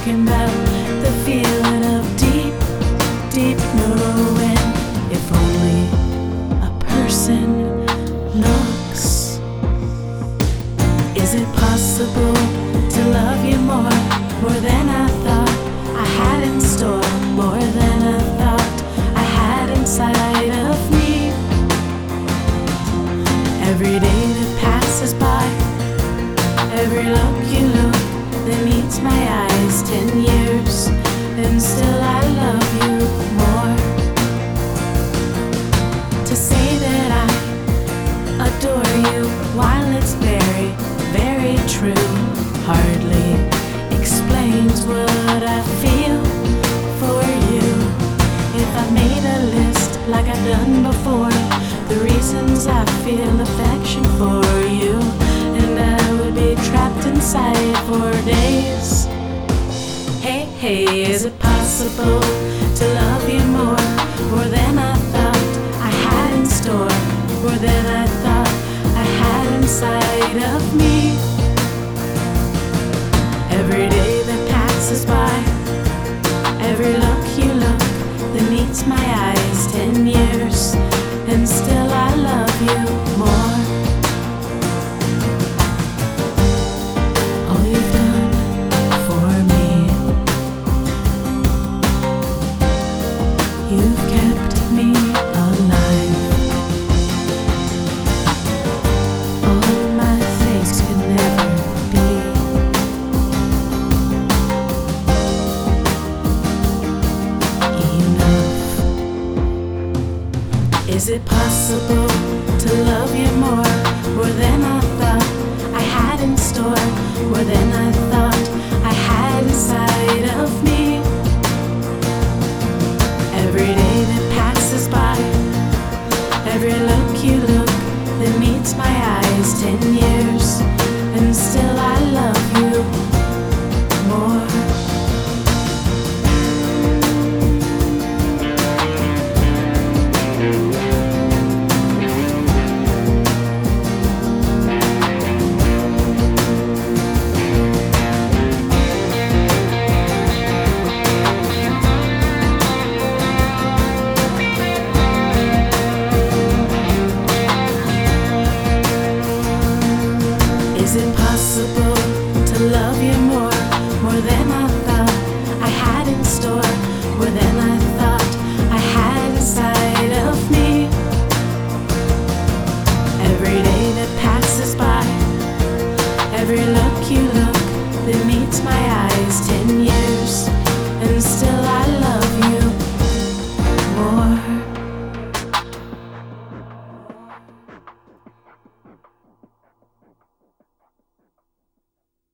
talking about the feeling of deep, deep knowing. If only a person knocks. Is it possible to love you more than I thought I had in store, more than I thought I had inside of me? Every day that passes by, every look you look that meets my eyes, 10 years, and still I love you more. To say that I adore you while it's very, very true hardly explains what I feel for you. If I made a list like I've done before, the reasons I feel affection for you, and I would be trapped inside for days. Hey, hey, is it possible to love you more than I thought I had in store, more than I thought I had inside of me? Every day that passes by, every look you look that meets my eyes, 10 years, and still I love you more. All you've done for me, you've kept me alive. All my things could never be enough. Is it possible to love you more than I thought I had in store, more than I thought I had inside of me? Every day that passes by, every look